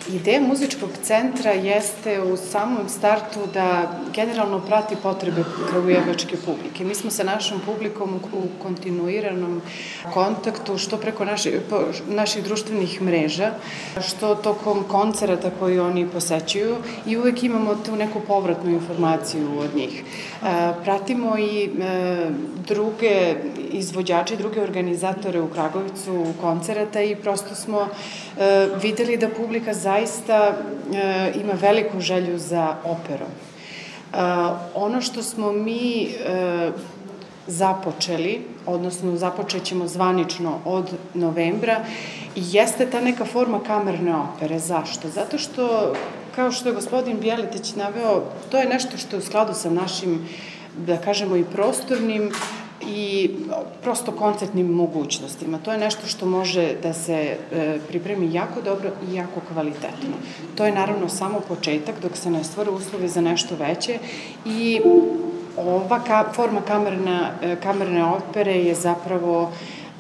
Ideja muzičkog centra jeste u samom startu da generalno prati potrebe kragujevačke publike. Mi smo sa našom publikom u kontinuiranom kontaktu, što preko naših društvenih mreža, što tokom koncerata koji oni posećuju i uvek imamo tu neku povratnu informaciju od njih. Pratimo i druge izvođače, druge organizatore u Kragujevcu koncerata i prosto smo videli da publika zaista ima veliku želju za operom. Ono što smo mi započeli, odnosno započet ćemo zvanično od novembra, jeste ta neka forma kamerne opere. Zašto? Zato što, kao što je gospodin Bjeletić naveo, to je nešto što je u skladu sa našim, da kažemo, i prostornim i prosto koncertnim mogućnostima. To je nešto što može da se pripremi jako dobro i jako kvalitetno. To je naravno samo početak dok se ne stvore uslovi za nešto veće i ova forma kamerne opere je zapravo,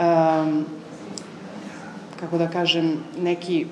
kako da kažem, neki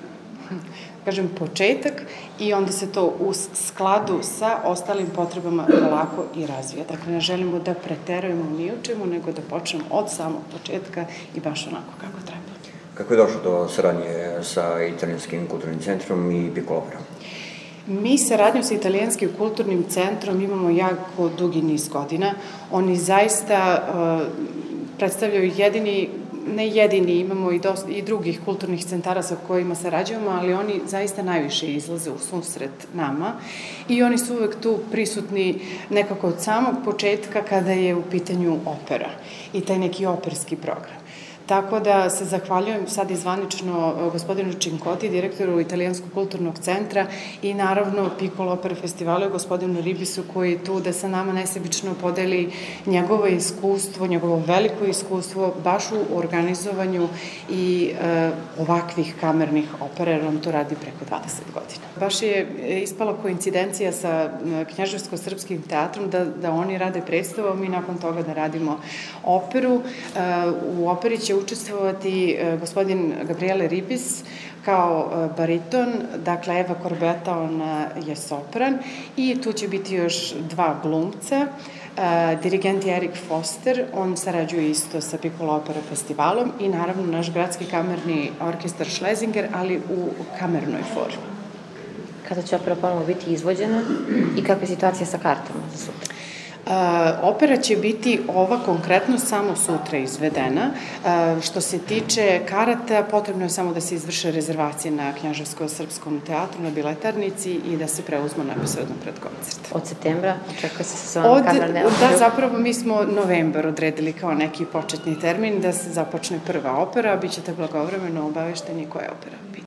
početak i onda se to u skladu sa ostalim potrebama polako i razvija. Dakle, ne želimo da preterujemo ni u čemu, nego da počnemo od samog početka i baš onako kako treba. Kako je došlo do saradnje sa Italijanskim kulturnim centrom i Piccolo Operom? Mi saradnju sa Italijanskim kulturnim centrom imamo jako dugi niz godina. Oni zaista predstavljaju ne jedini, imamo i drugih kulturnih centara sa kojima sarađujemo, ali oni zaista najviše izlaze u susret nama i oni su uvek tu prisutni nekako od samog početka kada je u pitanju opera i taj neki operski program. Tako da se zahvaljujem sad i zvanično gospodinu Činkoti, direktoru Italijanskog kulturnog centra i naravno Piccolo Opera festivalu i gospodinu Ribisu koji je tu da sa nama nesebično podeli njegovo iskustvo, njegovo veliko iskustvo baš u organizovanju i ovakvih kamernih opera, jer on to radi preko 20 godina. Baš je ispala koincidencija sa Knjaževsko-srpskim teatrom da oni rade predstavu, a mi nakon toga da radimo operu. U operi će učestvovati gospodin Gabriele Ribis kao bariton, dakle Eva Korbeta, ona je sopran i tu će biti još dva glumca. Dirigent je Erik Foster, on sarađuje isto sa Piccolo Opera festivalom i naravno naš gradski kamerni orkestar Schlesinger, ali u kamernoj formi. Kada će opera ponovo biti izvođena i kakva je situacija sa kartama za sutra? Opera će biti ova konkretno samo sutra izvedena. Što se tiče karata, potrebno je samo da se izvrše rezervacije na Knjaževsko-srpskom teatru, na biletarnici i da se preuzmu neposredno pred koncert. Od septembra očekuje se sezona kamerne opere? Da, zapravo mi smo novembar odredili kao neki početni termin da se započne prva opera, a bit ćete blagovremeno obavešteni koja je opera u pitanju.